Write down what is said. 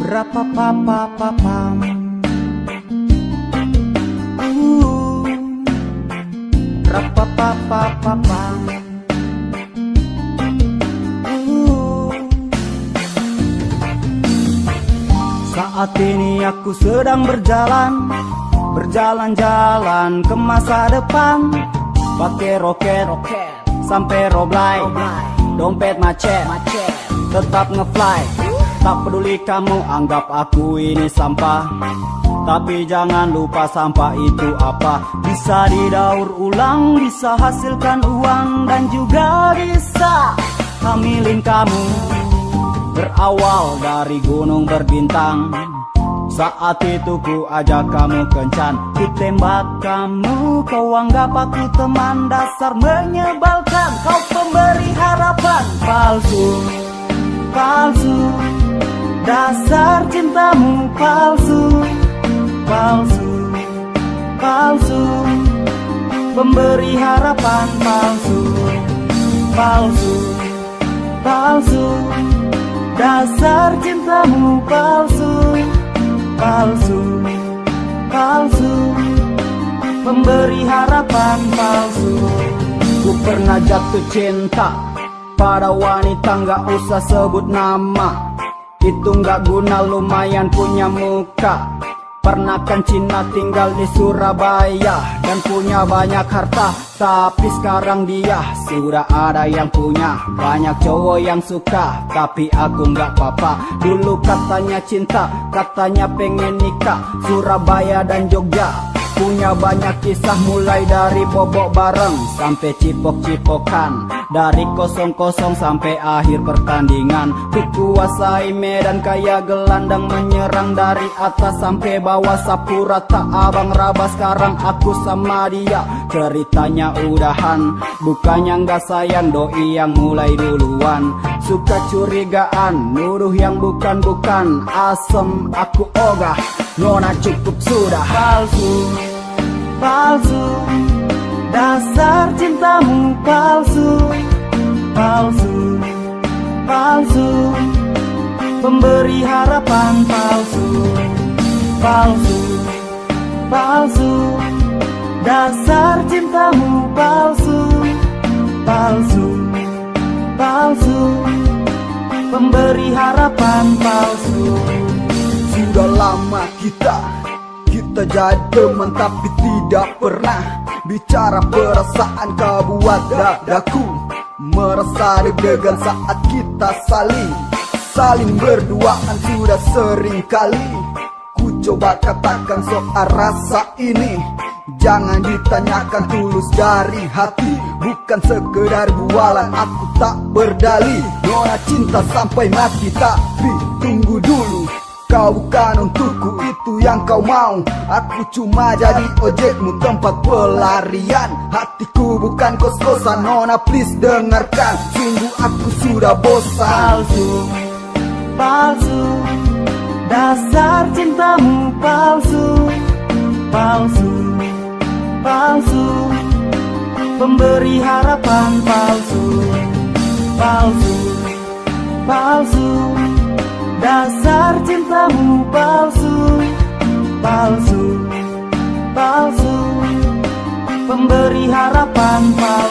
Rapapapapapam. Rapapapapapam. Saat ini aku sedang berjalan-jalan ke masa depan. Pakai roket sampai roblai, dompet macet, tetap ngefly. Tak peduli kamu anggap aku ini sampah, tapi jangan lupa sampah itu apa? Bisa didaur ulang, bisa hasilkan uang, dan juga bisa hamilin kamu. Berawal dari gunung berbintang, saat itu ku ajak kamu kencan. Ku tembak kamu, kau anggap aku teman. Dasar menyebalkan, kau pemberi harapan. Palsu, dasar cintamu palsu. Pemberi harapan palsu. Dasar cintamu palsu. Pemberi harapan palsu. Ku pernah jatuh cinta pada wanita, nggak usah sebut nama. Itu nggak guna, lumayan punya muka. Pernah kan Cina tinggal di Surabaya dan punya banyak harta, tapi sekarang dia sudah ada yang punya. Banyak cowok yang suka, tapi aku nggak apa-apa. Dulu katanya cinta, katanya pengen nikah. Surabaya dan Jogja punya banyak kisah, mulai dari bobok bareng sampai cipok-cipokan. Dari 0-0 sampai akhir pertandingan. Ku kuasai medan kayak gelandang, menyerang dari atas sampai bawah. Sapu rata abang raba, sekarang aku sama dia. Ceritanya udahan, bukannya nggak sayang, doi yang mulai duluan. Suka curigaan, nuduh yang bukan-bukan. Asem aku ogah, nona cukup sudah. Palsu, dasar cintamu palsu. Pemberi harapan palsu. Dasar cintamu palsu. Pemberi harapan palsu. Sudah lama kita jadi teman, tapi tidak pernah bicara perasaan. Kau buat dadaku merasa deg-degan saat kita saling berduaan. Sudah sering kali ku coba katakan soal rasa ini. Jangan ditanyakan, tulus dari hati, bukan sekedar bualan. Aku tak berdalih, nona cinta sampai mati. Tapi tunggu dulu, kau bukan untukku, itu yang kau mau. Aku cuma jadi ojekmu, tempat pelarian. Hatiku bukan kos-kosan, nona please dengarkan. Sungguh aku sudah bosan. Palsu, dasar cintamu palsu. Pemberi harapan palsu. Dasar cintamu palsu. Pemberi harapan palsu.